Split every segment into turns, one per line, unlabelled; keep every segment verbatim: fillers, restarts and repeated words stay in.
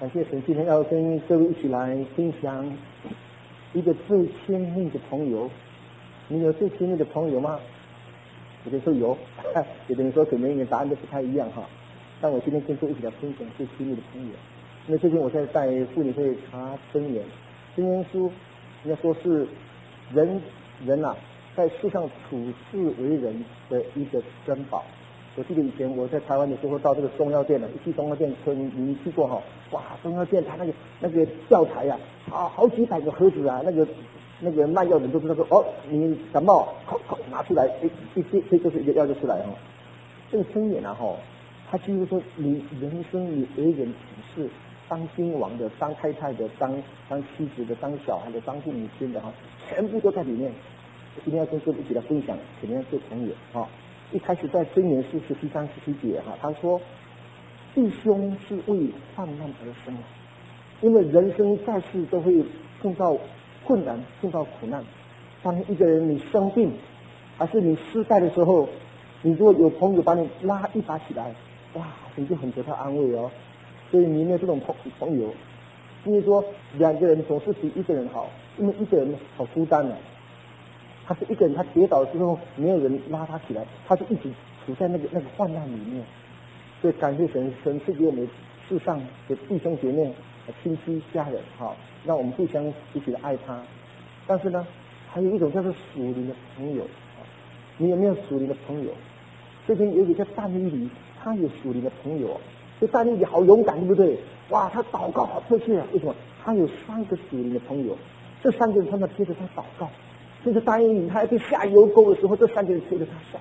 感谢神，今天要跟各位一起来分享一个最亲密的朋友。你有最亲密的朋友吗？有的说有，有的人说可能你的答案都不太一样哈。但我今天跟各位一起来分享最亲密的朋友。因为最近我在带妇女会查箴言，箴言书应该说是人人啊在世上处世为人的一个珍宝。我记得以前我在台湾的时候，到这个中药店了，一去中药店，可你你去过哈？哇，中药店它那个那个药材呀、啊，好好几百个盒子啊，那个那个卖药的人都知道说，哦，你感冒，口口拿出来，一一这就是一个药就出来了哈。这个箴言啊哈，它就是说你人生你为人处事，当君王的，当太太的，当当妻子的，当小孩的，当父母亲的哈，全部都在里面。我今天要跟各位一起来分享，怎么样做朋友哈。一开始在箴言书十七章十七节哈，他说弟兄是为患难而生，因为人生在世都会碰到困难，碰到苦难。当一个人你生病还是你失败的时候，你如果有朋友把你拉一把起来，哇，你就很得到安慰哦。所以你没有这种朋朋友，因为说两个人总是比一个人好，因为一个人好孤单了。他是一个人，他跌倒之后没有人拉他起来，他就一直处在那个那个患难里面。所以感谢神，神赐给我们世上的弟兄姐妹、亲戚家人，哈，让我们互相彼此的爱他。但是呢，还有一种叫做属灵的朋友，你有没有属灵的朋友？最近有一个叫但以理，他有属灵的朋友。这但以理好勇敢，对不对？哇，他祷告好迫切啊！为什么？他有三个属灵的朋友，这三个人他们贴着他祷告。就是但以理他要被下油锅的时候，这三个人推着他下。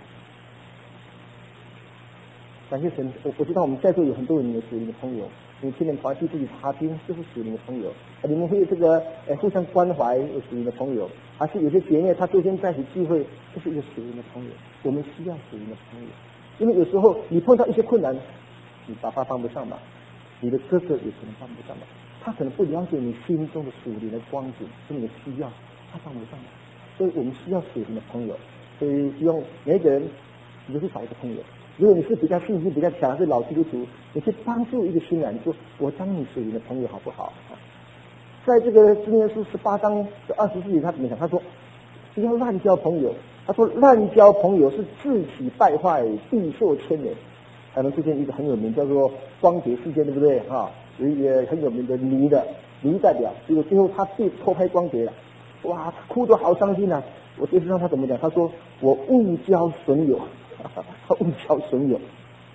感谢神，我我知道我们在座有很多人有属灵的朋友，你天天团契自己查经就是属灵的朋友，你们会有这个呃互相关怀有属灵的朋友，还是有些姐妹她昨天在一起聚会，这是一个属灵的朋友。我们需要属灵的朋友，因为有时候你碰到一些困难，你爸爸帮不上忙，你的哥哥也可能帮不上忙，他可能不了解你心中的属灵的光景，是你的需要，他帮不上忙。所以我们需要属灵的朋友，所以希望每一个人你都是找一个朋友。如果你是比较信心比较强，是老基督徒，你去帮助一个新人，你说我当你属灵的朋友好不好？在这个箴言书十八章的二十四节，他怎么讲？他说不要滥交朋友。他说滥交朋友是自己败坏，必受牵连。还能出现一个很有名叫做光碟事件，对不对？哈，有一个很有名的女的女代表，结果最后她被偷拍光碟了。哇，他哭得好伤心啊！我电视上他怎么讲？他说我误交损友，他误交损友。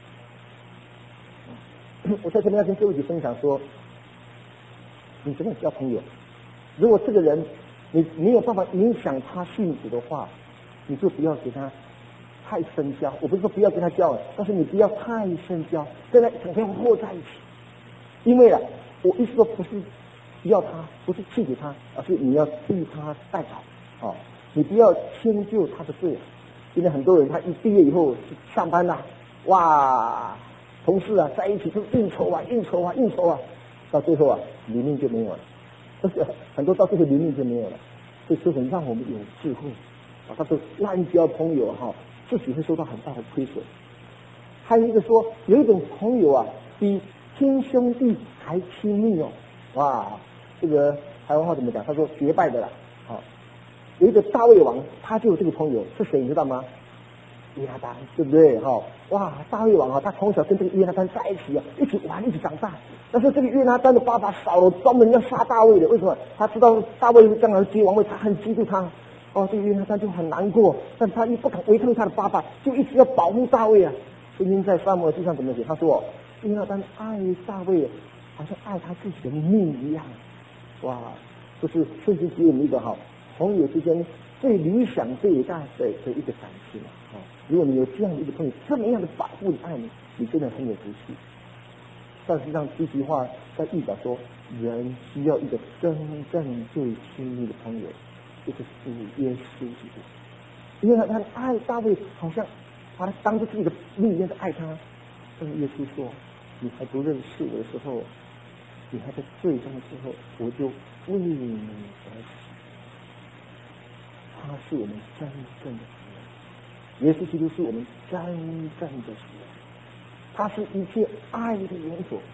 我在这边要跟各位一起分享说，你怎么交朋友？如果这个人你没有办法影响他幸福的话，你就不要给他太深交。我不是说不要跟他交，但是你不要太深交，跟他整天和在一起。因为啊，我意思说不是不要他，不是弃给他，而是你要替他代祷啊！你不要迁就他的罪。因为很多人他一毕业以后上班啦、啊，哇，同事啊在一起就应酬啊应酬啊应酬啊，到最后啊灵命就没有了，而且很多到最后灵命就没有了。所以求神让我们有智慧啊！他说滥交朋友哈、啊，自己会受到很大的亏损。还有一个说，有一种朋友啊，比亲兄弟还亲密哦，哇！这个台湾话怎么讲？他说结拜的啦，啊，有一个大卫王，他就有这个朋友，是谁你知道吗？约拿单，对不对？哈、哦，哇，大卫王啊，他从小跟这个约拿单在一起啊，一起玩，一起长大。但是这个约拿单的爸爸扫罗专门要杀大卫的，为什么？他知道大卫将来接王位，他很嫉妒他。哦，这个约拿单就很难过，但他又不肯违抗他的爸爸，就一直要保护大卫啊。圣经在撒母耳记上怎么写？他说，约拿单爱大卫，好像爱他自己的命一样。哇，这是圣经给我们一个好朋友之间最理想、最伟大的的一个展示啊！如果你有这样的一个朋友，这么样的保护你、爱你，你真的很有福气。但是让这句话在预表说，人需要一个真正最亲密的朋友，就是主耶稣基督。因为他爱大卫，好像把他当做自己的命一样的爱他。但是耶稣说：“你还不认识我的时候，你还在罪中的时候，我就为你而死。”他是我们真正的主，耶稣基督是我们真正的主，他是一切爱的源头。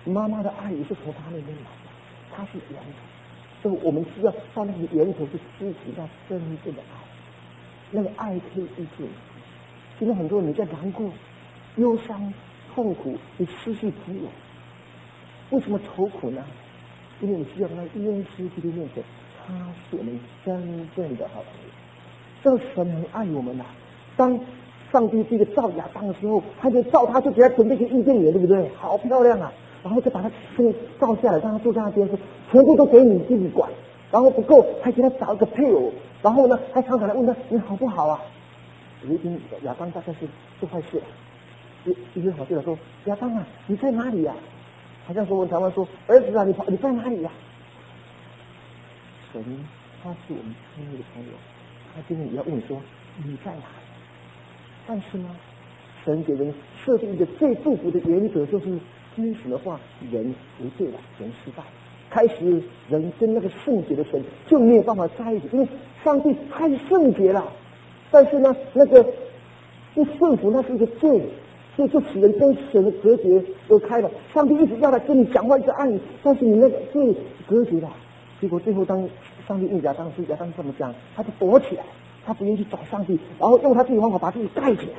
妈妈的爱也是从他那边来的，他是源头，所以我们需要到那个源头去支持到真正的爱，那个爱可以医治。现在很多人你在难过、忧伤、痛苦，你失去朋友，为什么愁苦呢？因为你需要那耶稣基督面前，他是我们真正的好朋友。这个神很爱我们呐、啊。当上帝这个造亚当的时候，他就造他，就给他准备一个伊甸园，对不对？好漂亮啊！然后就把他身造下来，让他坐在那边，说全部都给你自己管。然后不够，还给他找一个配偶。然后呢，还常常来问他你好不好啊？有一天亚当大概是做坏事了，一一个好对了说亚当啊，你在哪里呀、啊？好像说我们台湾说儿子啊，你跑你在哪里呀、啊？神他是我们亲密的朋友，他今天也要问你说你在哪里？但是呢，神给人设定一个最祝福的原则，就是听神的话，人为对了，人失败。开始人跟那个圣洁的神就没有办法在一起，因为上帝太圣洁了，但是呢，那个不顺服那是一个罪，所以就使人跟神的隔绝隔开了。上帝一直要来跟你讲话，一直爱你，但是你那个罪隔绝了。结果最后当上帝问亚当时，亚当怎么讲？他就躲起来，他不愿意去找上帝，然后用他自己的方法把自己盖起来。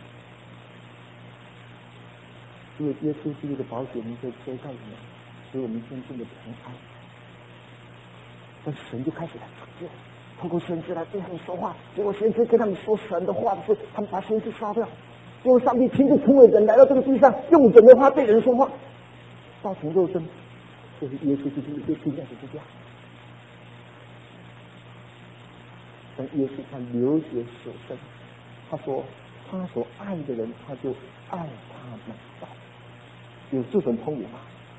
因为耶稣基督的宝血能够遮盖我们，所以我们真正的平安。但神就开始来拯救，透过先知来对他们说话。结果先知跟他们说神的话的时候，他们把先知杀掉。结果上帝亲自成为人来到这个地上，用人的话对人说话，造成肉身，就是耶稣基督被钉在十字架。但耶稣他流血舍身，他说他所爱的人，他就爱他们到。有这种朋友吗？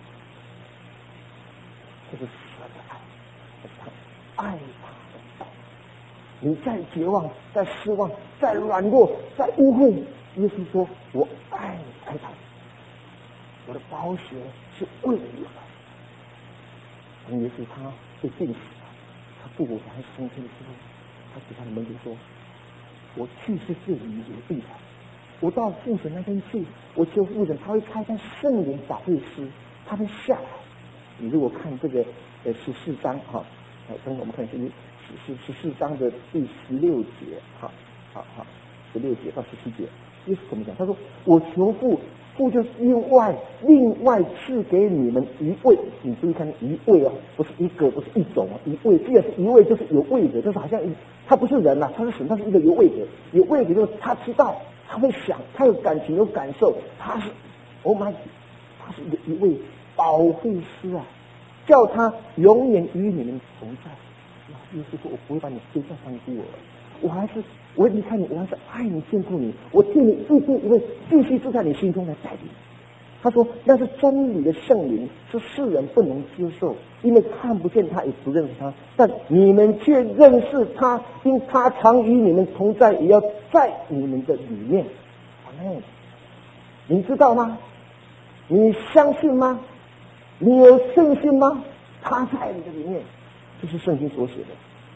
这是神的爱，他爱他们到。你再绝望，再失望，再软弱，再污秽，耶稣说：“我爱你，爱他，我的宝血是为了你们。”当耶稣他被钉死了，他复活还升天的时候，他对他的门徒说：“我去是这里有地方，我到父神那边去，我求父神他会差派圣灵保惠师，他会下来。”你如果看这个呃十四章哈，呃，等我们看是十十四章的第十六节，哈，好好，十六节到十七节，耶稣怎么讲？他说：“我求父，父就是另外另外赐给你们一位。”你注意看一位哦，不是一个，不是一种哦，一位。既然是一位，就是有位的，就是好像他不是人呐、啊，他是神，他是一个有位的，有位的就是他知道，他会想，他有感情，有感受，他是 ，Oh my， 他是一个一位保惠师啊，叫他永远与你们同在。耶稣说：“我不会把你丢下放弃我，我还是我会离开你，我还是爱你眷顾你，我替你预备一位继续住在你心中来带领。”他说：“那是真理的圣灵，是世人不能接受，因为看不见他，也不认识他。但你们却认识他，因他常与你们同在，也要在你们的里面。”阿们。你知道吗？你相信吗？你有信心吗？他在你的里面，这是圣经所写的。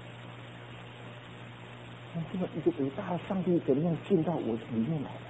那这么一个伟大的上帝怎么样进到我里面来的？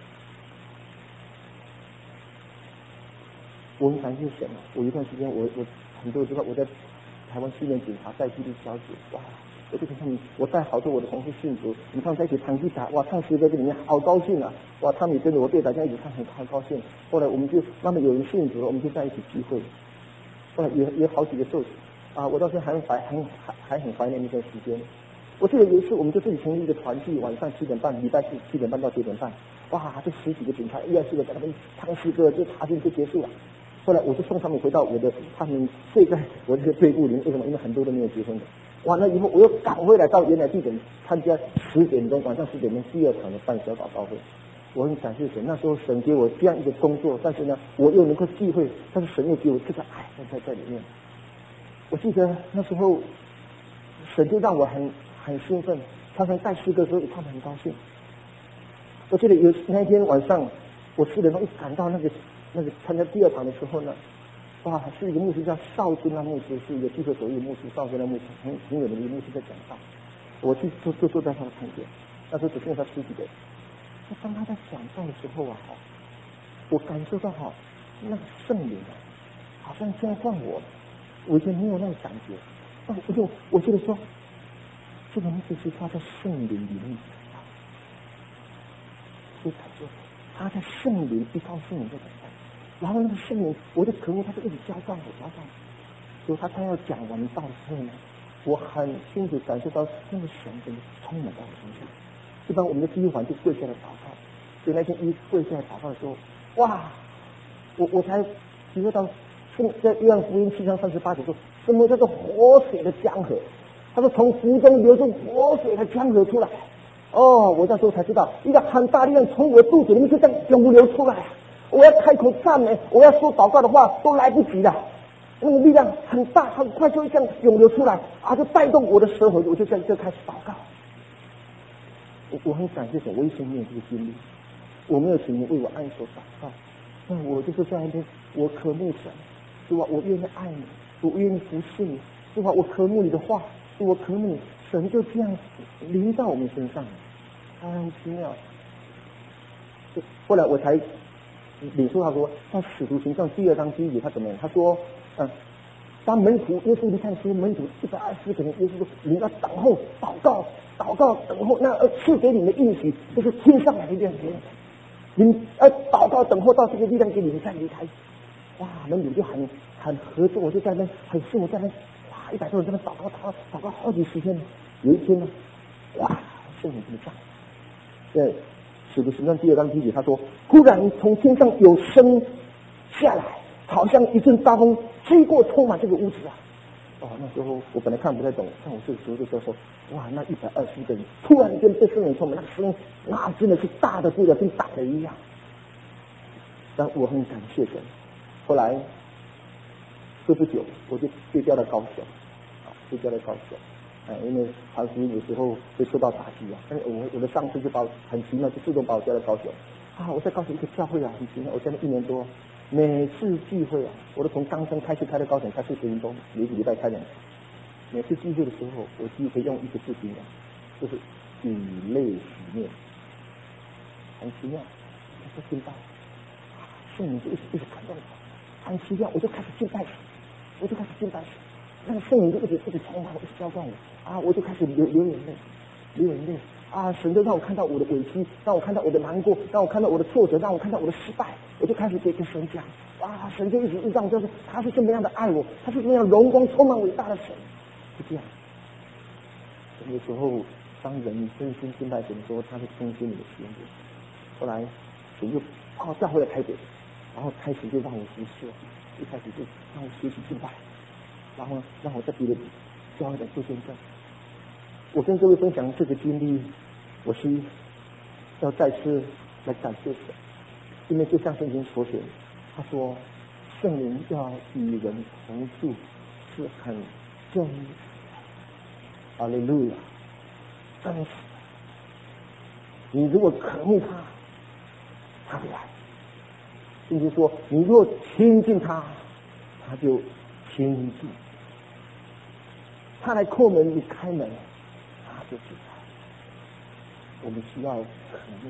我很感谢神啊！我有一段时间，我我很多人知道我在台湾训练警察带纪律小组，哇！我就跟他们，我带好多我的同事信主，你看在一起弹吉他，哇，唱诗歌在里面好高兴啊！哇，他们也跟着我队长这样一起唱，很很高兴。后来我们就慢慢有人信主了，我们就在一起聚会。后来也也好几个受洗啊，我到现在还很怀很还还很怀念那段时间。我记得有一次，我们就自己成立一个团契，晚上七点半，礼拜四七点半到九点半，哇，这十几个警察一二十个在那边唱诗歌，就查进就结束了。后来我就送他们回到我的，他们睡在我这个队部里面，为什么？因为很多都没有结婚的。完了以后，我又赶回来到原来地点参加十点钟晚上十点钟第二场的半小祷告会。我很感谢神，那时候神给我这样一个工作，但是呢，我又能够聚会，但是神又给我这个爱在在里面。我记得那时候，神就让我很很兴奋，常常带诗歌的时候，他们很高兴。我记得有那天晚上，我四点钟一赶到那个那个参加第二场的时候呢，哇，是一个牧师叫邵君那牧师，是一个基督徒的牧师，邵君那牧师很很有名的一个牧师在讲道，我去就就坐在他的旁边，那时候只剩下十几个人。当他在讲道的时候啊，我感受到哈，那个圣灵啊， 好像交换我，我以前没有那种感觉，但我就我觉得说，这个就是他在圣灵里面，所以他说他在圣灵依靠圣灵在等待，然后那个圣灵，我的渴慕他就一直浇灌我，浇灌我，所以他他要讲完道之后呢，我很清楚感受到那个神真的充满到我身上。一般我们的第一环就跪下来祷告，所以那天一跪下来祷告的时候，哇，我我才体会到，在约翰福音七章三十八节说，什么叫做活水的江河？他说从腹中流出活水的江河出来。哦，我那时候才知道，一个很大力量从我的肚子里面就这样涌流出来。我要开口赞美，我要说祷告的话都来不及了。那个力量很大，很快就会这样涌流出来，啊，就带动我的舌头，我就这样就开始祷告。我我很感谢神，我一生没有这个经历，我没有请你为我按手祷告，那我就是在那边，我渴慕神，是吧？我愿意爱你，我愿意服侍你，是吧？我渴慕你的话，我渴慕你，神就这样临到我们身上，很奇妙。后来我才领受他说，在使徒行传第二章第一节，他怎么样？他说，嗯。当门徒耶稣离开时，门徒一百二十个人，耶稣说：“你要等候、祷告、祷告、等候，那呃赐给你们的应许，就是天上来的力量给你。你呃祷告、等候到这个力量给你，你再离开。”哇，门徒就很很合作，我就在那很顺我在那哇，一百多人在那祷告、祷告、祷告好几十天。有一天呢，哇，圣灵这么降。对，使徒行传第二章第一节，他说：“忽然从天上有声下来，好像一阵大风。”吹过充满这个屋子啊！哦，那时候我本来看不太懂，但我这个时候就说说，哇，那一百二十个人突然间被圣灵充满，那个声音那真的是大的不了，跟打的一样。但我很感谢神。后来过不久，我就被调到高雄，啊，被调到高雄，哎，因为传福音有时候会受到打击啊。但是我我的上司就把我很奇妙，就自动把我调到高雄。啊，我在高雄一个教会啊，很奇妙，我在那一年多。每次聚会啊，我都从冈山开车开到高雄，开四十分钟，每个礼拜开两次。每次聚会的时候，我几乎可以用一个字形容，就是以泪洗面，很奇妙。我说敬拜，圣灵就一直一直感动我，很奇妙，我就开始敬拜神，我就开始敬拜神，那个圣灵就一直一直充满我，一直浇灌我啊，我就开始流流眼泪，流眼泪啊！神就让我看到我的委屈，让我看到我的难过，让我看到我的挫折，让我看到我的失败。我就开始给跟神讲，哇，神就一直让我就是他是这么样的爱我，他是这么样荣光充满伟大的神，是这样。有时候当人真心敬拜神的时候，他会更新你的心灵。后来神就把我带回来台北，然后开始就让我服侍，一开始就让我学习敬拜，然后让我在别的教会来做见证。我跟各位分享这个经历，我是要再次来感谢神。因为就像圣经所写，他说圣灵要与人同住是很真实，哈利路亚，真实。你如果渴慕他，他会来。甚至说，你若亲近他，他就亲近。他来叩门，你开门，他就知道。我们需要渴慕。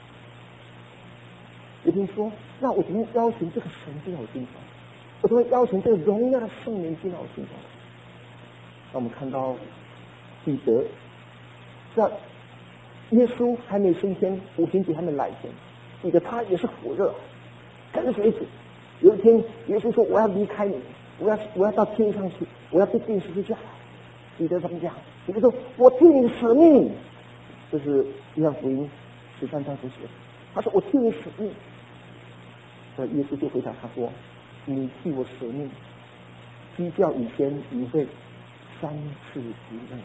有人说，那我怎么邀请这个神进到我心中？我怎么邀请这个荣耀的圣灵进到我心中？那我们看到彼得，在耶稣还没升天，五旬节还没来前，彼得他也是火热跟随主。有一天，耶稣说：“我要离开你，我要我要到天上去，我要被钉十字架。”彼得怎么讲？彼得说：“我替你舍命。”这是约翰福音十三章所写的。他说：“我替你舍命。”那耶稣就回答他说：“你替我舍命，鸡叫以前你会三次不认。”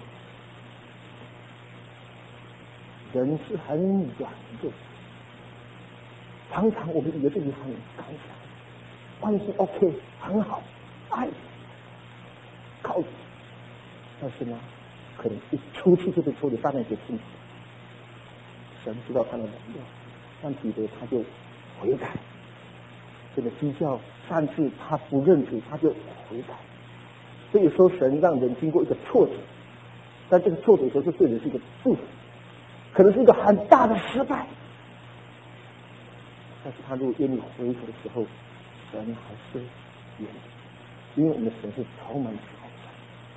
人是很软弱，常常我们以为自己很刚强，关系 OK 很好，爱靠谱，但是呢，可能一出去就被抽离，大量给清楚。神知道他的能力，但彼得他就悔改。这个鸡叫三次他不认主，他就悔改。所以说，神让人经过一个挫折，但这个挫折有时候对人是一个祝福，可能是一个很大的失败。但是他如果愿意回头的时候，神还是原则，因为我们的神是充满慈爱的。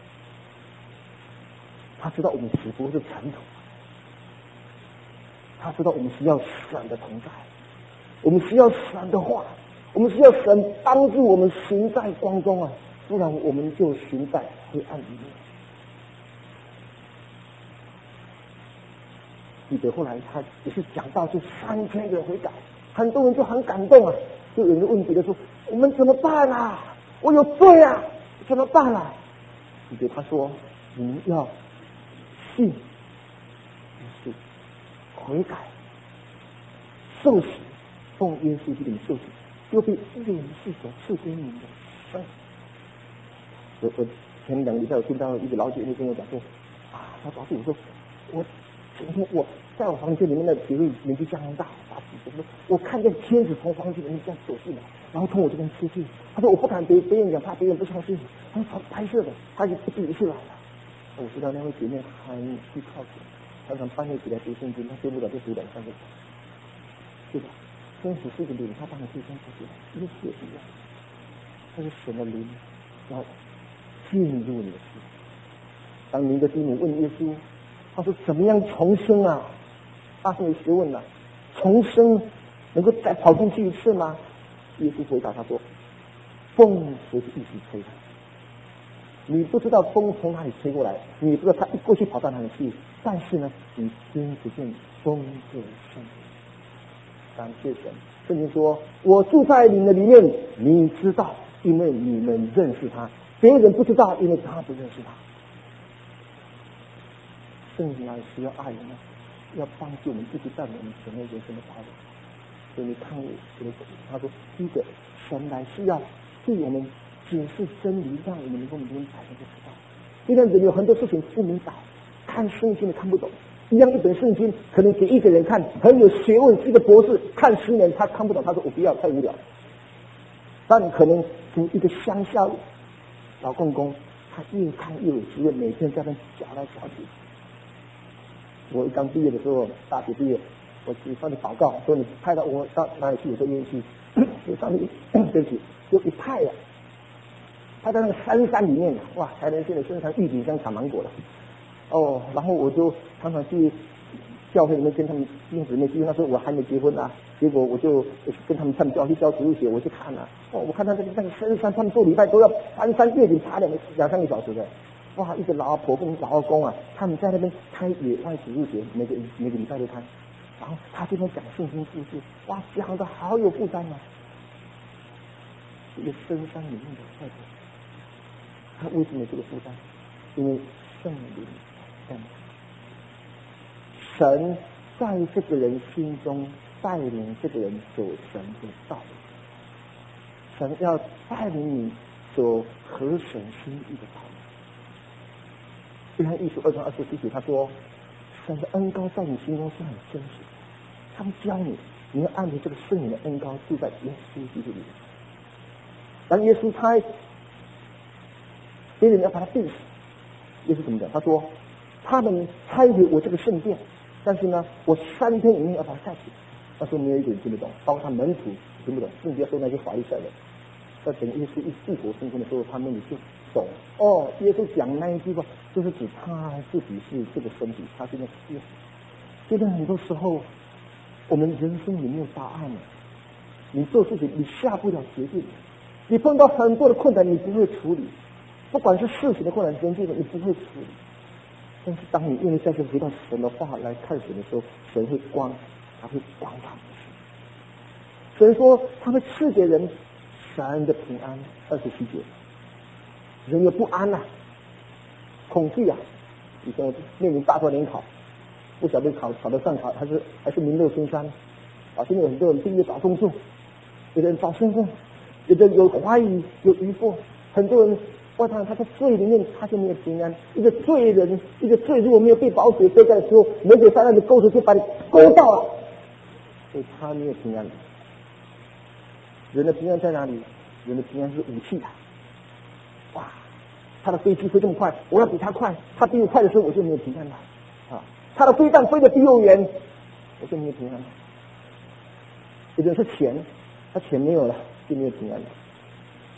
他知道我们只不过是尘土，他知道我们需要神的同在，我们需要神的话，我们需要神帮助我们行在光中啊，不然我们就行在黑暗里面。彼得后来他也是讲到这三千个人悔改，很多人就很感动啊，就有人问彼得说：“我们怎么办啊？我有罪啊，怎么办啊？”彼得他说：“你们要信，是悔改，受洗，奉耶稣基督的受洗，就被领受所赐给你们的生。”我我前两个礼拜我听到一个老姐妹跟我讲说：“啊，她告诉我说，我今天我在我房间里面的体会年纪相当大，大几岁，我看见天使从房间里面这样走进来，然后从我这边出去。他说我不敢别别人讲，怕别人不相信。他说白色的，他就不自己出来了。我知道那位姐妹很去靠近，常常半夜起来读圣经，她睡不着就读两三个小时，对吧？天使是一个灵，他当然可以这样出来，耶稣也是一样，他是神的灵，要进入你的心。当尼哥底母问耶稣，他说怎么样重生啊？大声的学问啊，重生能够再跑进去一次吗？耶稣回答他说：风随着意识吹来，你不知道风从哪里吹过来，你不知道他一过去跑到哪里去，但是呢，你听不见风的声音。感谢神，圣经说：我住在你们的里面，你知道，因为你们认识他；别人不知道，因为他不认识他。圣灵来是要爱人，要帮助我们一直在我们前面人生的道路。所以你看我这个他说，第一个，神来是要对我们解释真理，让我们能够明白那个知道。现在人有很多事情不明白，看圣经的看不懂。一样一本圣经，可能给一个人看很有学问，是一个博士，看十年他看不懂，他说我不要，太无聊。但可能给一个乡下老公公，他越看越有学问，每天在那讲来讲去。我刚毕业的时候，大学毕业，我去上去祷告，说你派到我到哪里去，我都愿意去。就上去，对不起，就一派呀、啊，派到那个深山里面，哇，台南县的深山玉井乡产芒果了。哦，然后我就常常去教会里面跟他们弟兄姊妹，因为那时候我还没结婚啊，结果我就跟他们唱教去教植物学，我去看啊，哦，我看到那个那个深山，他们做礼拜都要翻山越岭爬两个两三个小时的，哇，一个老婆跟老公啊，他们在那边开野外植物学，每个每个礼拜都开，然后他这边讲圣经故事，哇，讲的好有负担啊，一个深山里面的太太，他为什么有这个负担？因为圣灵。神在这个人心中带领这个人走神的道路，神要带领你走合神心意的道路。约翰一书二章二十七节他说，神的恩膏在你心中是很真实的，他们教你，你要按着这个圣灵的恩膏住在耶稣基督里。当耶稣他别人要把他钉死，耶稣怎么讲？他说他们拆毁我这个圣殿，但是呢，我三天以内要把它盖起来。那时候没有一个人听得懂，包括他门徒听不懂，更不要说那些法利赛人。在等耶稣一复活升天的时候，他们也就懂哦。耶稣讲那一句话，就是指他自己是这个身体，他是那个耶稣。现在很多时候，我们人生里没有答案了，你做事情你下不了决定，你碰到很多的困难，你不会处理，不管是事情的困难、人际的，你不会处理。但是当你愿意再次回到神的话来看神的时候，神会光，他会光照你。神说他会赐给人神的平安。二十七节，人有不安啊，恐惧啊。以前我面临大专联考，不晓得考考得上考还是还是名落孙山啊。现在有很多人毕业找工作，有的人找身份，有的人有怀疑有疑惑，很多人外他他在罪里面他就没有平安。一个罪人，一个罪如果没有被保险遮盖的时候，魔鬼撒旦的钩子就把你勾到了，所以他没有平安。人的平安在哪里？人的平安是武器啊！哇，他的飞机飞这么快，我要比他快，他比我快的时候我就没有平安了啊！他的飞弹飞得比我远，我就没有平安了。有的是钱，他钱没有了就没有平安了。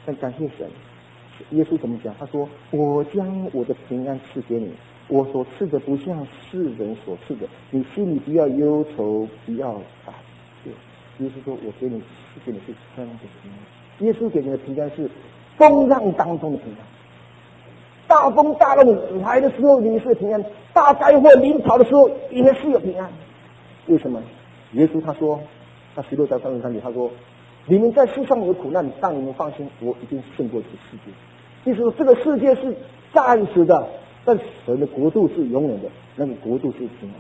但感谢神，耶稣怎么讲？他说：“我将我的平安赐给你，我所赐的不像世人所赐的，你心里不要忧愁，不要胆怯。”耶稣说：“我给你赐给你是真的平安。”耶稣给你的平安是风浪当中的平安，大风大浪来的时候你是平安，大灾祸临跑的时候也是有平安。为什么？耶稣他说，他十六章三十三节他说：“你们在世上有苦难，但你们放心，我已经胜过这个世界。”意思说，这个世界是暂时的，但神的国度是永远的，那个国度是平安。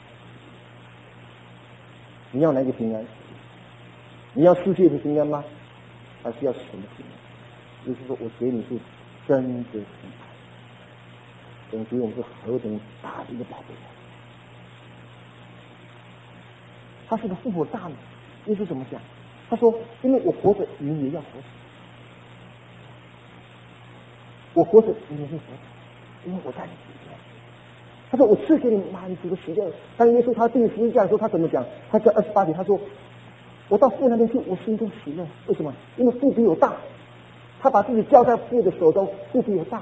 你要哪个平安？你要世界的平安吗？还是要神的平安？就是说我给你是真的平安。神给我们是何等大的一个宝贝！他是个复活大能。耶稣怎么讲？他说：“因为我活着，你们也要活着；我活着，你们也会活着，因为我在你里面。”他说：“我赐给你满足的喜乐。”当耶稣他定十字架的时候，他怎么讲？他在二十八节他说：“我到父那边去，我心中喜乐。为什么？因为父比我大。他把自己交在父的手中，父比我大。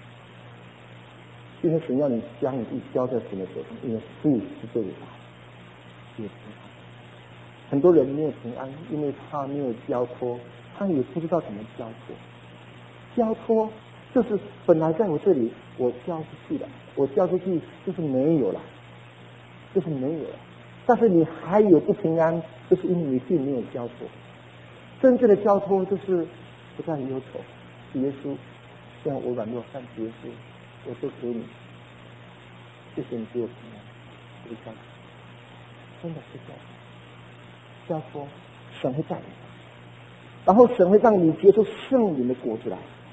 今天神要你将你自己交在神的手中，因为父是最伟大的，也平安。很多人没有平安，因为他没有交托，他也不知道怎么交托。交托就是本来在我这里，我交出去了，我交出去就是没有了，就是没有了。但是你还有不平安，就是因为你并没有交托。真正的交托就是不再忧愁。耶稣，像我软弱，但耶稣，我都给你，谢谢你给我平安，这个交托，真的是这样。交托，神会带你，然后神会让你结出圣灵的果子来。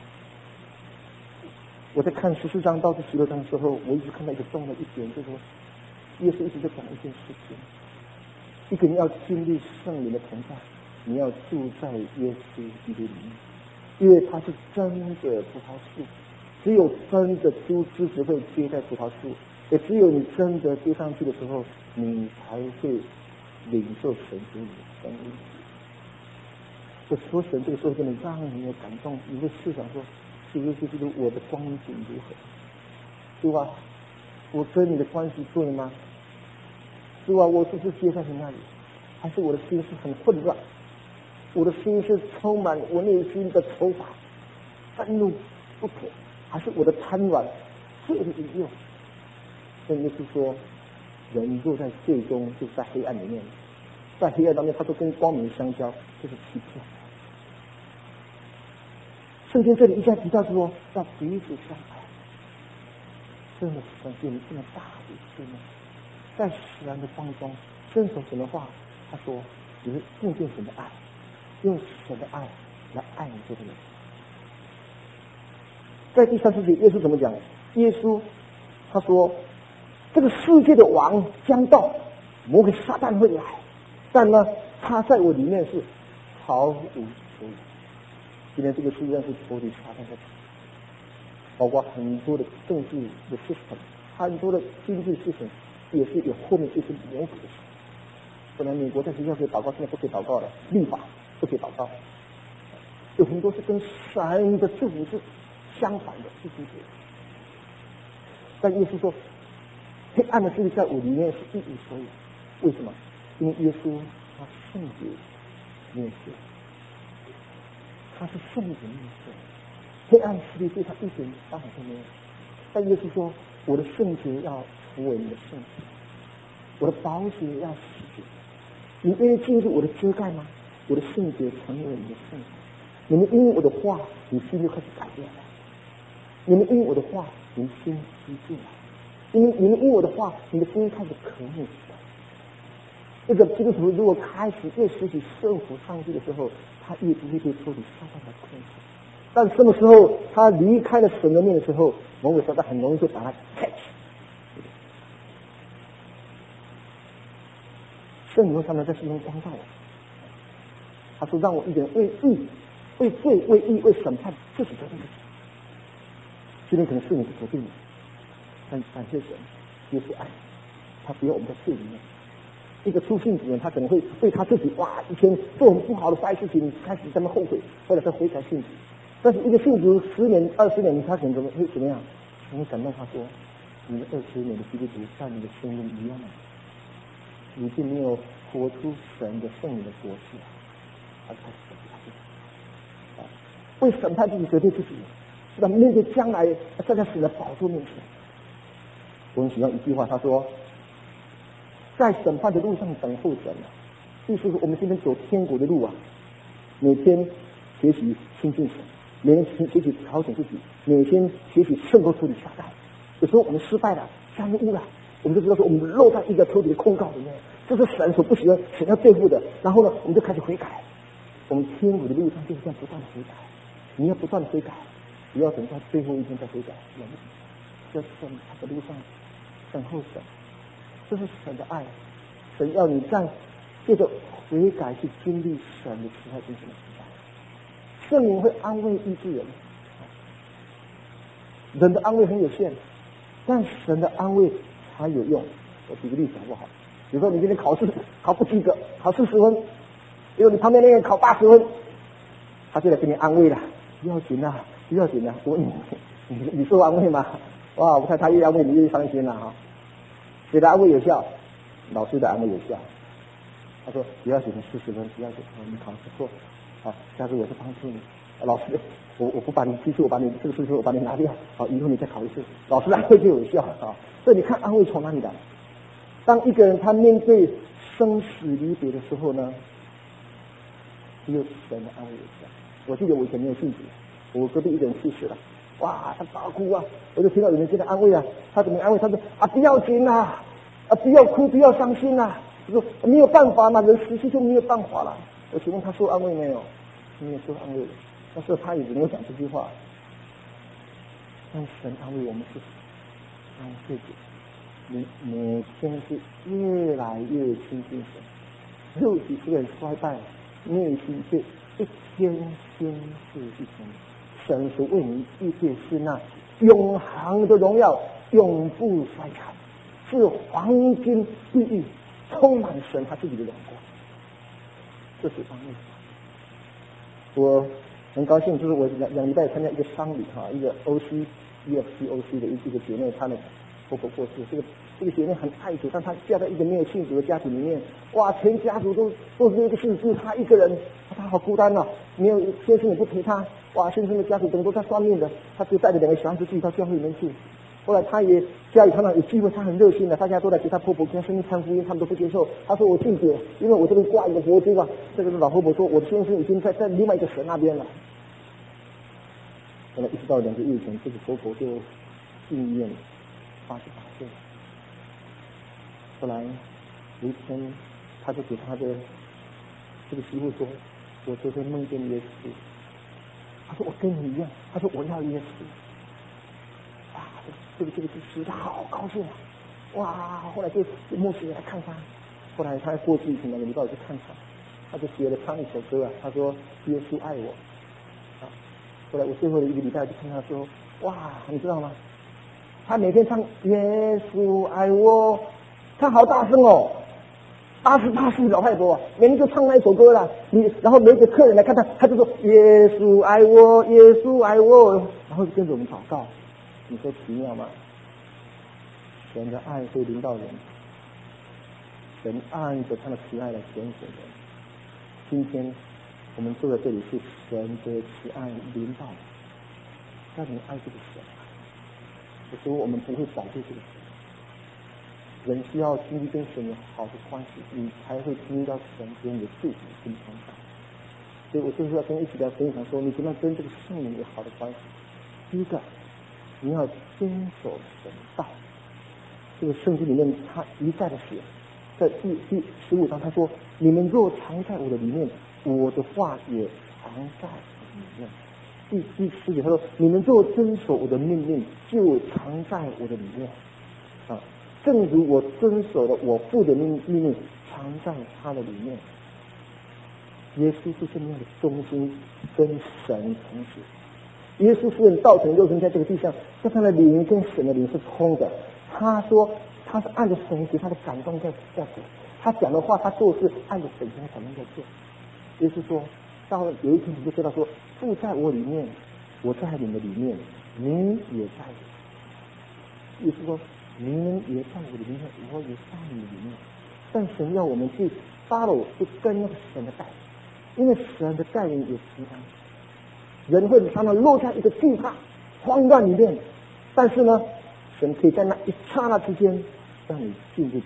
我在看十四章到第十六章的时候，我一直看到一个重要的一点，就是说，耶稣一直在讲一件事情：一个人要经历圣灵的同在，你要住在耶稣基督里面，因为他是真的葡萄树，只有真的株枝子会结在葡萄树，也只有你真的接上去的时候，你才会领受神给你的生命。我说神这个时候真的让你有感动，你会思想说：主耶稣基督，我的光景如何？主啊，我跟你的关系对吗？主啊，我是不是接在你那里？还是我的心是很混乱？我的心是充满我内心的愁烦、愤怒、不妥，还是我的贪婪、罪的引诱？跟耶稣说，人若在罪中，就是在黑暗里面，在黑暗当中，他都跟光明相交，就是欺骗。圣经这里一再提到说，要彼此相爱。真的是神给你这么大的一次呢，在死然的光中遵守神的话，他说你会奉献神的爱，用神的爱来爱你这个人。在第三十节，耶稣怎么讲？耶稣他说，这个世界的王将到，魔鬼撒旦会来，但呢，他在我里面是毫无所有。今天这个世界上是魔鬼撒旦在，包括很多的政治的 system， 很多的经济 system 也是有后面一些魔鬼的事。本来美国在学校可以祷告，现在不可以祷告了，立法不可以祷告，有很多是跟神的祝福是相反的，是不是？但耶稣说，黑暗的势力在我里面是一无所有。为什么？因为耶稣他圣洁面色，他是圣洁面色，黑暗势力对他一点伤害都没有。但耶稣说，我的圣洁要成为你的圣洁，我的宝血要洗净。你愿意进入我的遮盖吗？我的圣洁成为你的圣洁。你们因为我的话，你心就开始改变了。你们因为我的话，你们心激进了。你们你们因为我的话，你的心开始渴慕起来。这个基督徒如果开始越学习顺服上帝的时候，他越不会被脱离撒旦的控制。但什么时候他离开了神的面的时候，魔鬼撒旦很容易就把他 catch。圣灵上面在心中光照我，他说让我一人为义、为罪、为义、为审判自己的那个。今天可能是你不否定的，但感谢神，耶稣爱他，不要我们在罪里面。一个初信主人，他可能会对他自己哇，以前做很不好的坏事情，开始在那后悔，后来他悔改信主。 但是一个信主十年、二十年，他可能怎么会怎么样？你会感动他说：“你的二十年的基督徒像你的生命一样，你并没有活出神的圣灵的国度，而开始审判自己，啊，为审判自己责备自己，是吧？面对将来站在神的宝座面前。”我很喜欢一句话，他说：“在审判的路上等候神啊，意思是我们今天走天国的路啊，每天学习亲近神，每天学习调整自己，每天学习胜过处理撒旦。有时候我们失败了，沾污了，我们就知道说我们落在一个仇敌的控告里面，这是神所不喜欢、神要对付的。然后呢，我们就开始悔改。我们天国的路上就是这样不断的悔改，你要不断的悔改，不要等到最后一天再悔改。在审判的路上等候神，这是神的爱。神要你在这个悔改去经历神的慈爱跟神的慈爱。圣灵会安慰医治人，人的安慰很有限，但神的安慰才有用。我举个例子好不好？比如说你今天考试考不及格，考四十分，结果你旁边那个人考八十分，他就来给你安慰了，不要紧啦，不要紧啦。我问你，你你受安慰吗？哇，我看他越安慰你越伤心了哈。谁的安慰有效？老师的安慰有效。他说不要紧，四十分不要紧，你考不错，啊，下次我就帮助你。老师，我我不把你记住，我把你这个数学我把你拿掉，好，以后你再考一次。老师的安慰就有效啊。所以你看安慰从哪里来？当一个人他面对生死离别的时候呢，只有神的安慰有效。我记得我以前没有信主，我隔壁一个人去世了，哇，他大哭啊，我就听到有人在安慰啊，他怎么安慰？他说啊，不要紧啊，啊，不要哭，不要伤心啊。他说没有办法嘛，人死去就没有办法了。我请问他受安慰没有？没有受安慰，但是他也没有讲这句话。但神安慰我们是安慰自己，你每天是越来越亲近神，肉体虽然衰败，内心却一天新似一天。神所为你预备是那永恒的荣耀，永不衰残，是黄金碧玉，充满神他自己的荣光。这是安慰。我很高兴，就是我两两礼拜参加一个丧礼哈，一个 O C E F C O C 的一个姐妹，她的婆婆过世。这个这个姐妹很爱主，但她嫁在一个没有信主的家庭里面，哇，全家族都都是一个信，只有她一个人，她好孤单哦，没有先生也不陪她，哇，先生的家族等都在算命的，她就带着两个小孩子自己到教会里面去。后来她也家里常常有聚会，她很热心的，大家都来给她婆婆跟她生命传福音，他们都不接受。她说我拒绝，因为我这边挂一个佛珠啊。这个老婆婆说我的先生已经在在另外一个神那边了。后来一直到两个月前，这个婆婆就病院八十八岁。后来有一天，她就给她的这个媳妇说：“我昨天梦见耶稣。”她说：“我跟你一样。”她说：“我要耶稣。”哇，这个这个这个他好高兴啊！哇，后来就牧师也来看他，后来他过去两个礼拜我去看他，他就学了唱一首歌啊，他说耶稣爱我啊。后来我最后的一个礼拜就看他说，哇，你知道吗？他每天唱耶稣爱我，唱好大声哦，八十八岁老太婆，每天就唱那一首歌了。你然后每一个客人来看他，他就说耶稣爱我，耶稣爱我，然后就跟着我们祷告。你说奇妙吗？神的爱会临到人，神按着他的慈爱来拣选人。今天我们坐在这里是神的慈爱临到，但你爱这个神，有时候我们不会保护这个神。人需要经历跟神有好的关系，你才会经历到神给你的祝福跟帮助。所以我就是要跟一起来分享说，你怎么样跟这个圣灵有好的关系。第一个，你要遵守神道。这个圣经里面他一再的写，在第第十五章他说：“你们若藏在我的里面，我的话也藏在里面。”第第十节他说：“你们若遵守我的命令，就藏在我的里面。”啊，正如我遵守了我父的命命令，藏在他的里面。耶稣是这么样的忠心跟神同时。耶稣是人道成肉身在这个地上，在他的灵跟神的灵是通的。他说他是按着神给他的感动在在做，他讲的话他做事按着神给他感动在做。耶稣说到有一天你就知道说，父在我里面， 我在你们的里面，你也在我。意思说，你们也在我的里面，我也在你的里面。但神要我们去 follow， 去跟那个神的带领，因为神的带领也平安。人会常常落在一个惧怕、慌乱里面，但是呢，神可以在那一刹那之间让你进入平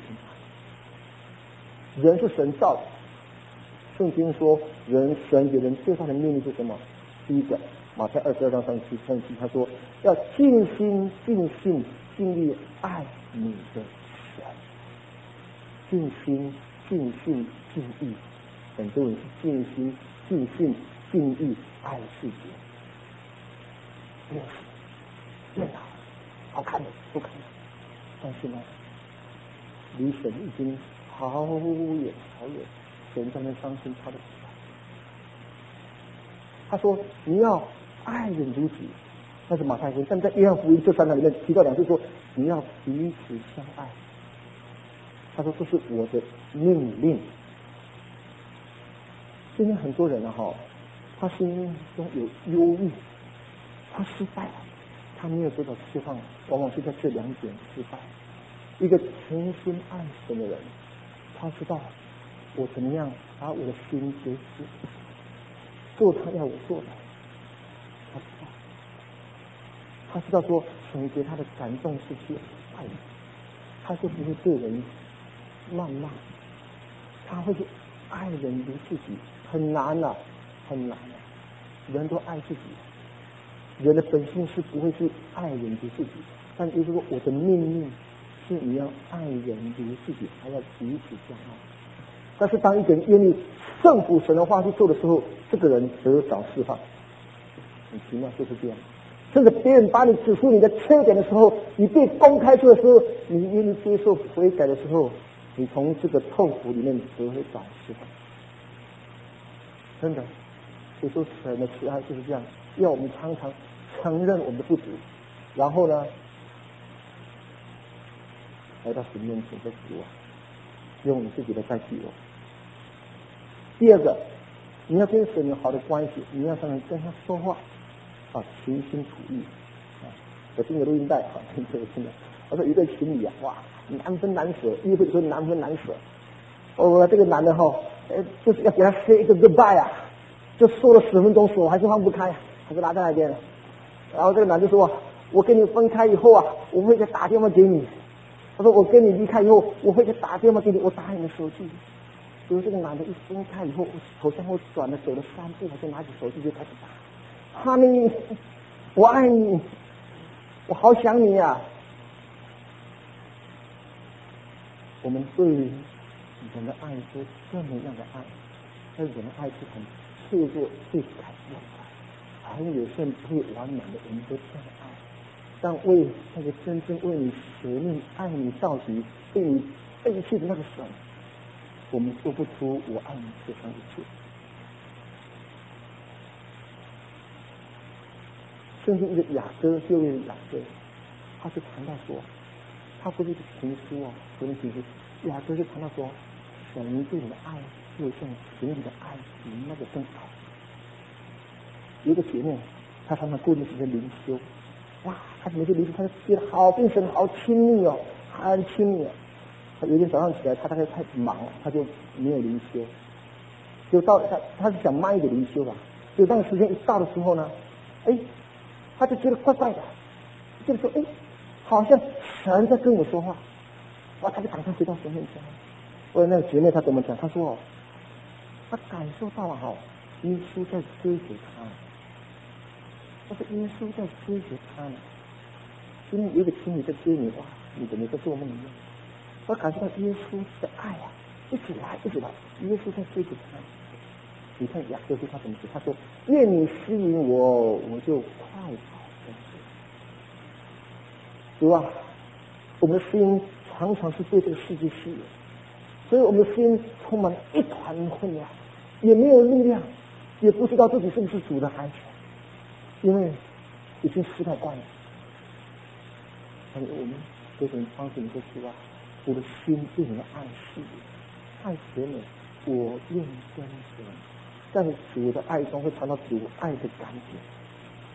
安。人是神造的，圣经说，人神给人最大的命令是什么？第一个，马太二十二章三十七、三十七，他说要尽心、尽性、尽力爱你的神。尽心、尽性、尽意，很多人是尽心、尽性、尽意爱世界。越越好，好看的不可能，但是呢，离神已经好远好远，神在那伤心他的慈爱。他说你要爱人如己，那是马太福音，但在约翰福音这三章里面提到两句说你要彼此相爱。他说这是我的命令。今天很多人啊哈，他心中有忧郁，他失败了，他没有得到释放，往往是在这两点失败。一个全心爱神的人，他知道我怎么样把我的心结死，做他要我做的，他知道，他知道说神给他的感动是去爱人，他就不会对人谩骂，他会去爱人如自己，很难啊，很难啊，人都爱自己，人的本性是不会去爱人如自己，但就是说我的命令是你要爱人如自己，还要彼此相爱。但是当一个人愿意顺服神的话去做的时候，这个人得着释放，很奇妙，就是这样。甚至别人把你指出你的缺点的时候，你被公开出的时候，你愿意接受悔改的时候，你从这个痛苦里面得着释放。真的，所以说神的慈爱就是这样，要我们常常承认我们的不足，然后呢，来到神面前说主啊，用你自己的代替我。第二个，你要跟神有好的关系，你要常常跟他说话啊，倾心吐意啊。我听个录音带啊，听这个听的，我说一对情侣啊，哇，难分难舍，约会的时候难分难舍。我这个男的哈，呃，就是要给他 say 一个 goodbye 啊，就说了十分钟，手还是放不开，还是拉在那边了。然后这个男的说，我跟你分开以后啊，我会再打电话给你。他说我跟你离开以后，我会再打电话给你，我打你的手机。结果这个男的一分开以后，头向后转了，走了三步，我就拿起手机就开始打。Honey， 我爱你，我好想你啊。我们对人的爱是这么样的爱，但人的爱是很脆弱、被改变的，很有限、不会完满的。我们都这样的爱，但为那个真正为你舍命、爱你到底、被你背弃的那个神，我们说不出我爱你这三个字。甚至一个雅歌，就为雅歌，他是谈到说，他不是一个情书啊，不是情书。雅歌是谈到说，神对你的爱就像情侣的爱比那个更好。有一个姐妹，她常常固定时间灵修，哇，她每次灵修，她就觉得好跟神好亲密哦，很亲密哦。她有一天早上起来，她大概太忙了，她就没有灵修，就到她她是想慢一点灵修吧，就当时间一到的时候呢，哎，她就觉得怪怪的，就说哎，好像神在跟我说话。哇，他就赶快回到神面前。我那个姐妹她怎么讲？她说哦，她感受到了哈，耶稣在追随她。她说耶稣在追随她呢。今天有一个情侣在追你，哇，你怎么在做梦一样？我感受到耶稣的爱啊，一直来，一直来，耶稣在追随她。你看雅各书他怎么写？他说：愿你吸引我，我就快跑跟随。主啊，我们的心常常是对这个世界吸引，所以我们的心充满一团混乱，也没有力量，也不知道自己是不是主的孩子，因为已经失败惯了。但是我们这种帮助你说主啊，我的心对你的爱是爱神了，我愿跟随。在主的爱中会尝到主爱的感觉，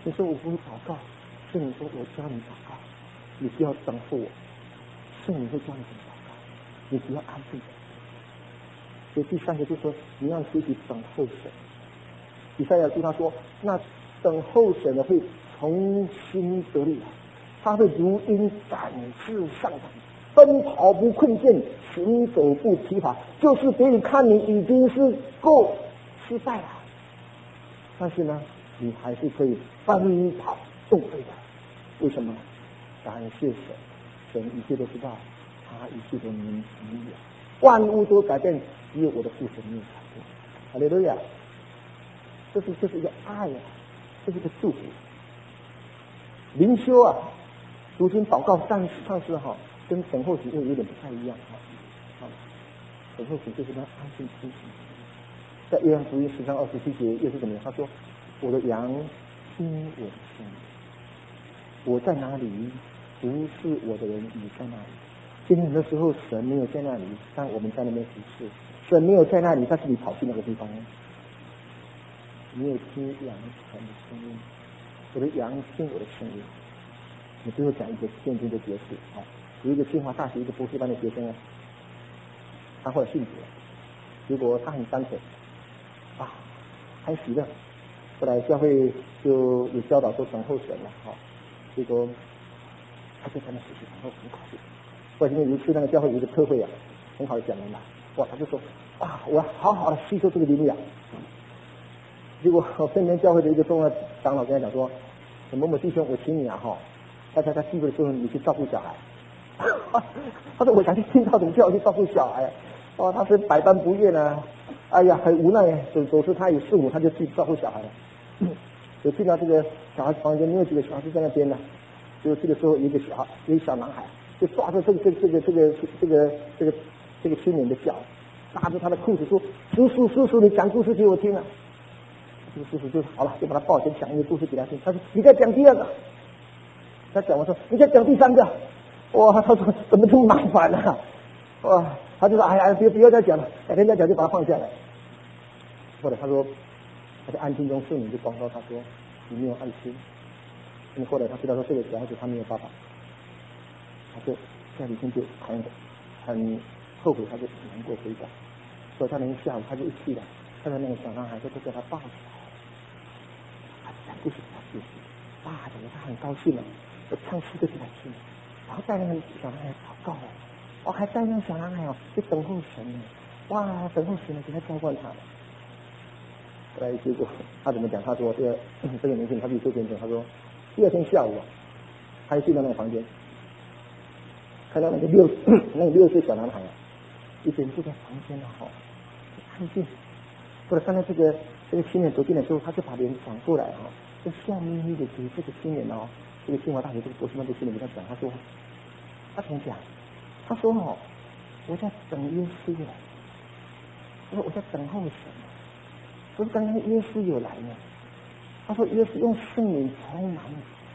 你说我不会祷告，圣灵说我教你祷告，你不要等候我，圣灵会教你怎么祷告，你不要安静。所以第三个就是说，你要学习等候神。以赛亚对他说，那等候神的会重新得力，他会如鹰展翅上腾，奔跑不困倦，行走不疲乏，就是给你看你已经是够失败了，但是呢，你还是可以奔跑动飞的。为什么？感谢神，神一切都知道，他一切都能明了，万物都改变，只有我的父神没有改变。哈利路亚！这是这是一个爱啊，这是一个祝福。灵修啊，读经祷告上上次哈，跟等候型有点不太一样哈。啊，等候型就是要安静清醒。在约翰福音十章二十七节又是怎么样？他说：“我的羊听我的声音，我在哪里，不是我的人你在那里。”今天很多时候神没有在那里，但我们在那边服侍；神没有在那里，但是你跑去那个地方。你有听羊传的声音，我的羊听我的声音。你最后讲一个见证的结束啊，有一个清华大学一个博士班的学生啊，他后来信主了，结果他很单纯啊，很喜乐。后来教会就有教导说等候神了啊，结果他就在那学习等候很高兴。后来因为有一次那个教会有一个特会啊，很好的讲完了，哇，他就说啊，我要好好的吸收这个灵粮。结果身边教会的一个重要长老跟他讲说：“某某弟兄，我请你啊哈，大家在聚会的时候你去照顾小孩。”他说：“我想去听到怎么叫我去照顾小孩。”哦，他是百般不愿啊，哎呀，很无奈，总总是他有事务，他就去照顾小孩了。有进到这个小孩房间，没有几个小孩子在那边呢。结果这个时候有一个小孩，有一个小男孩，就抓着这个这个这个这个这个这个这个青年的脚，拉着他的裤子说：“叔叔叔叔，你讲故事给我听啊！”这个叔叔就好了，就把他抱起来讲一个故事给他听。他说：“你再讲第二个。”他讲完说：“你再讲第三个。”哇，他说：“怎么这么麻烦啊？”哇，他就说：“哎呀，别不要再讲了，改天再讲就把它放下来。”后来他说，他在安静中圣灵就光照他说：“你没有爱心。”因为后来他知道说这个小孩子他没有爸爸，他就在里面就很很后悔，他就难过回家。所以他那天下午他就一去了，看到那个小男孩就就叫他抱起来。讲故事给他听，哇，怎么他很高兴了，我唱诗歌给他听，然后带那个小男孩祷告了，我还带那个小男孩哦去等候神呢，哇，等候神呢，给他浇灌他了。后来结果他怎么讲？他说这个这个年轻人他自己做见证，他说第二天下午啊，他就进到那个房间，看到那个六那个六岁小男孩啊，一个人坐在房间了哈，安静。后来看到这个这个青年走进来之后，他就把脸转过来啊，就笑眯眯的给这个青年哦，这个清华大学这个博士班的青年跟他讲，他说，他怎么讲？他说哦，我在等耶稣了，他说我在等候神，不是刚刚耶稣有来呢，他说耶稣用圣灵充满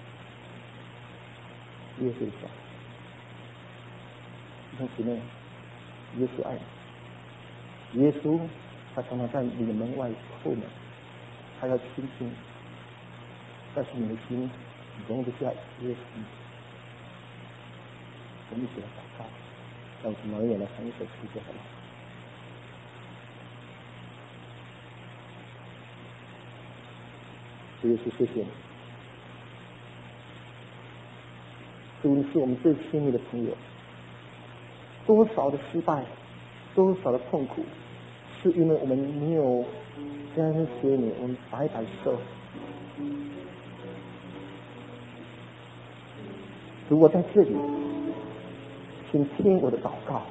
你，耶稣讲，弟兄姊妹，耶稣爱你，耶稣。他常常在你的门外叩门，他要亲近，但是你的心容不下耶稣。我们一起来祷告，让我们永远来唱一首诗歌好吗？主耶稣，谢谢你，主你是我们最亲密的朋友，多少的失败，多少的痛苦。是因为我们没有跟随你，我们白白受。如果在这里，请听我的祷告。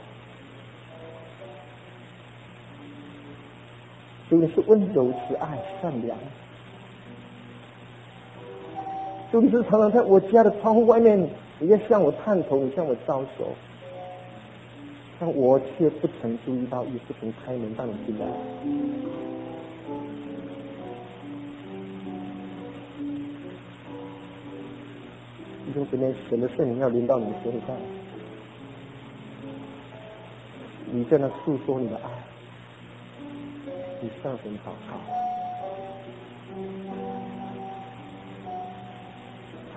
主你是温柔、慈爱、善良。主你是常常在我家的窗户外面，你在向我探头，你向我招手。但我却不曾注意到，也不曾开门让你进来。弟兄姊妹，神的圣灵要临到你的身上，你在那诉说你的爱，你向神祷告。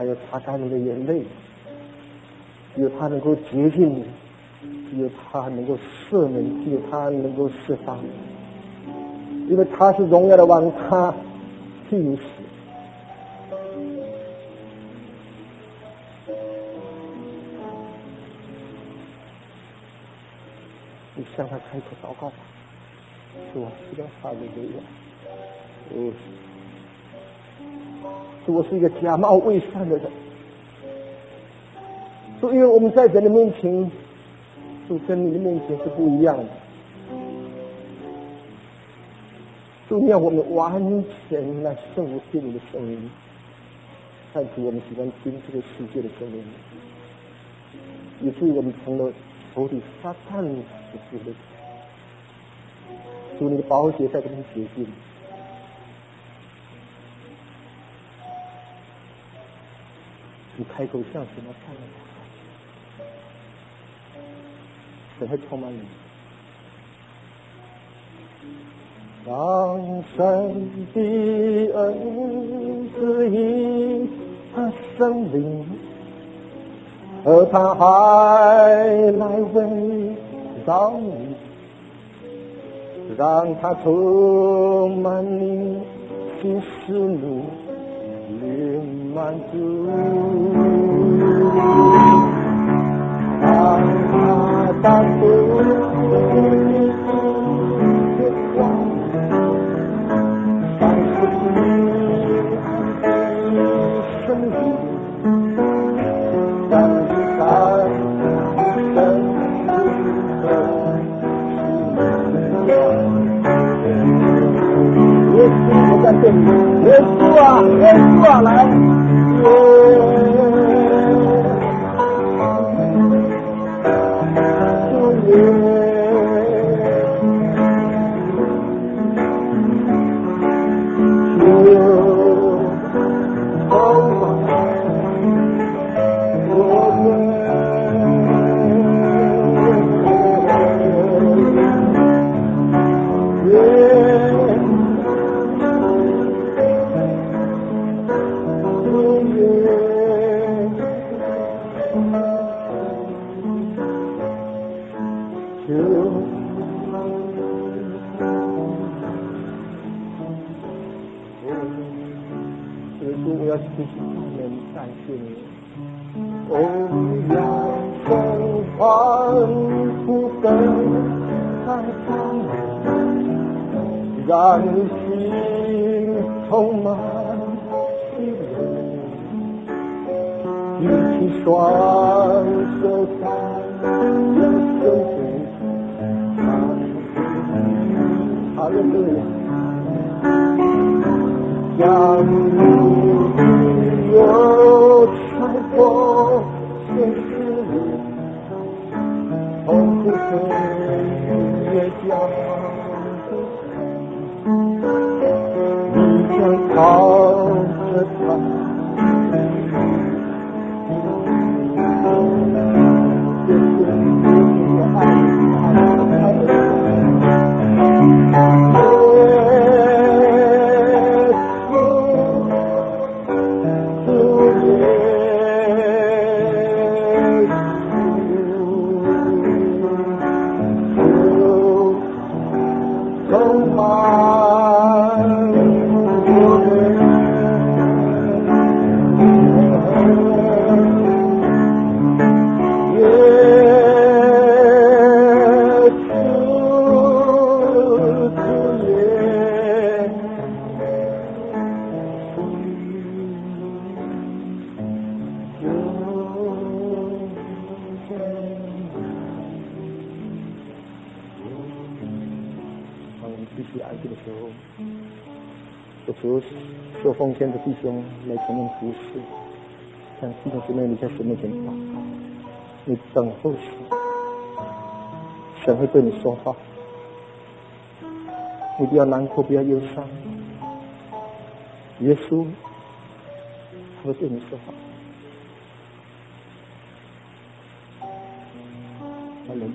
还有擦干你的眼泪，只有他能够洁净你，只有他能够赦免，只有他能够释放，因为他是荣耀的王，他替你死。你向他开口祷告吧，是我是个哈利路亚，哦，是我是一个假冒伪善的人，是因为我们在人的面前，是跟你的面前是不一样的，主要我们完全来顺服你的声音，但是我们喜欢听这个世界的声音，以至于我们成了仇敌撒旦的势力。主，你的宝血在这边洁净，你开口向什么看？神会充满你。让神的恩赐引他生灵，而他还来为造你，让他充满你，心使你灵满足，让他当作你的光，让出平安的生命，让你看生命的耶稣，我在这里，耶稣啊，耶稣啊，来，耶，主耶，主，我们。我要继续赞美感谢你，哦，让神欢呼的开放，让你心充满喜乐，举起双手在人生中，哈利路亚。让你有穿过现实里，痛苦的也将你将靠着他，这是你的爱，爱的做奉献的弟兄来前面服侍，像弟兄姊妹，你在神面前祷告，你等候神，神会对你说话，你不要难过，不要忧伤，耶稣他会对你说话。阿门。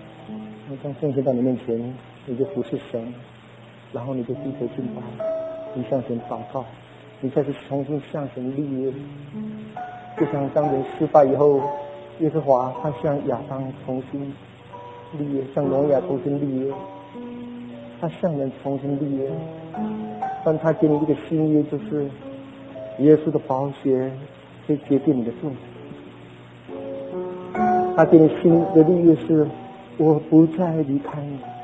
我将奉献到你面前，你就服侍神，然后你就低头敬拜。 你向神祷告，你再次重新向神立约。就像当人失败以后，耶和华他向亚当重新立约，向挪亚重新立约，他向人重新立约，但他给你一个新约，就是耶稣的宝血可以洁净你的罪。他给你新的立约是，我不再离开你。